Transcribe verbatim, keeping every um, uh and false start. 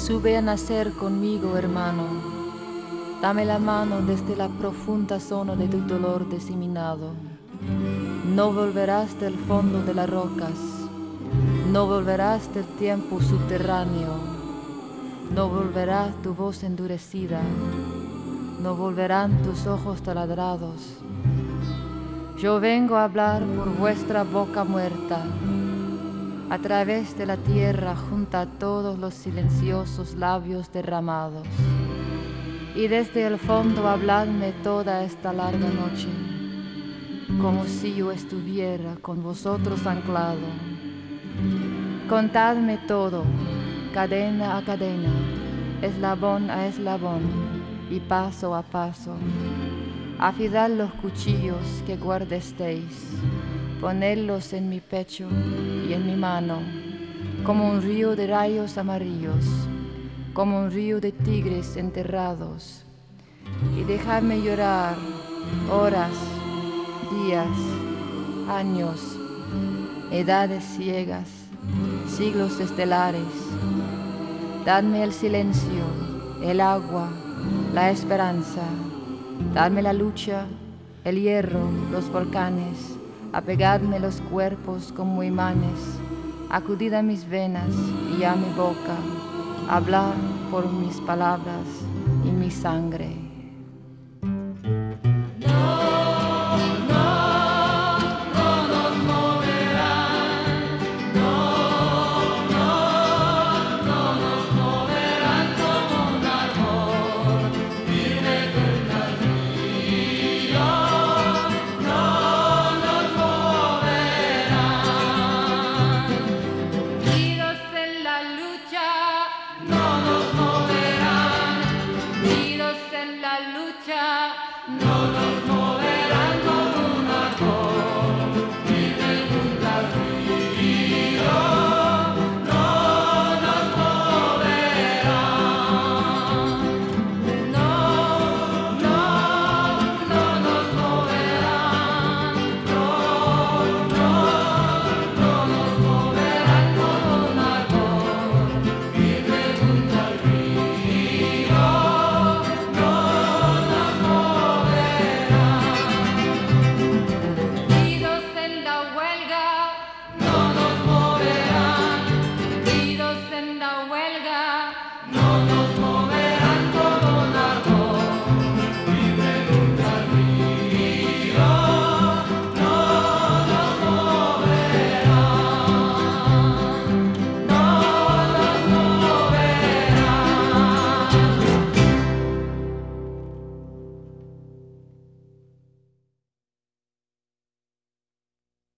Sube a nacer conmigo, hermano. Dame la mano desde la profunda zona de tu dolor diseminado. No volverás del fondo de las rocas. No volverás del tiempo subterráneo. No volverá tu voz endurecida. No volverán tus ojos taladrados. Yo vengo a hablar por vuestra boca muerta. A través de la tierra junta todos los silenciosos labios derramados. Y desde el fondo habladme toda esta larga noche, como si yo estuviera con vosotros anclado. Contadme todo, cadena a cadena, eslabón a eslabón y paso a paso. Afilad los cuchillos que guardesteis, ponedlos en mi pecho y en mi mano, como un río de rayos amarillos, como un río de tigres enterrados, y dejadme llorar horas, días, años, edades ciegas, siglos estelares. Dadme el silencio, el agua, la esperanza, dadme la lucha, el hierro, los volcanes, apegadme los cuerpos como imanes, acudid a mis venas y a mi boca, hablar por mis palabras y mi sangre.